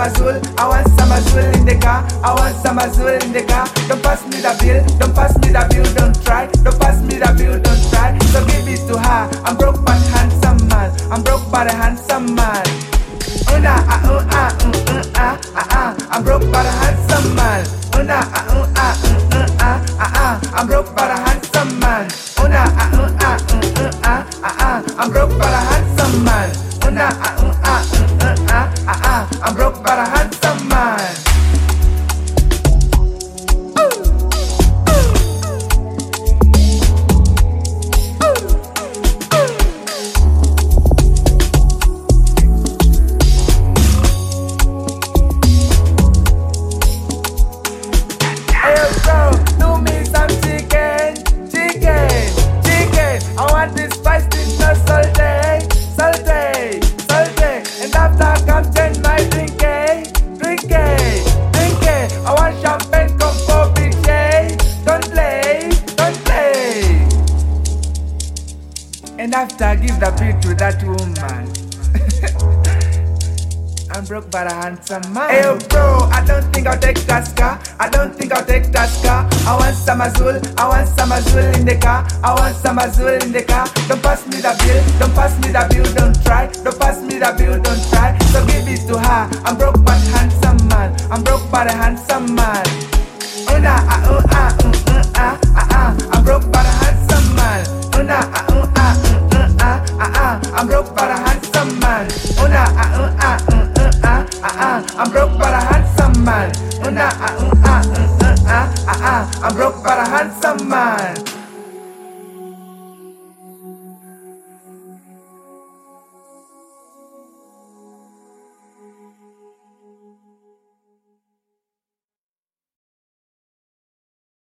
Azul, I want some Azul in the car, I want some Azul in the car. Don't pass me the bill, don't pass me the bill, don't try. Don't pass me the bill, don't try. So give it to her. I'm broke but handsome man, I'm broke but a handsome man. I'm broke but a handsome man. I'm broke but a handsome man. I'm broke but a handsome man. I'm broke but a handsome man. Hey bro, do me some chicken. I want this spice with no salty. And after come change my drink. I want champagne, come for BJ. Don't play. And after give the beat to that woman. I'm broke but a handsome man. Hey bro, I don't think I'll take Tasca. I want some Azul, in the car. I want some Azul in the car. Don't pass me the bill, don't try. Don't pass me the bill, don't try. So give it to her. I'm broke but handsome man. I'm broke but a handsome man. I'm broke but a handsome man. I'm broke but a handsome man. I'm broke but a handsome man.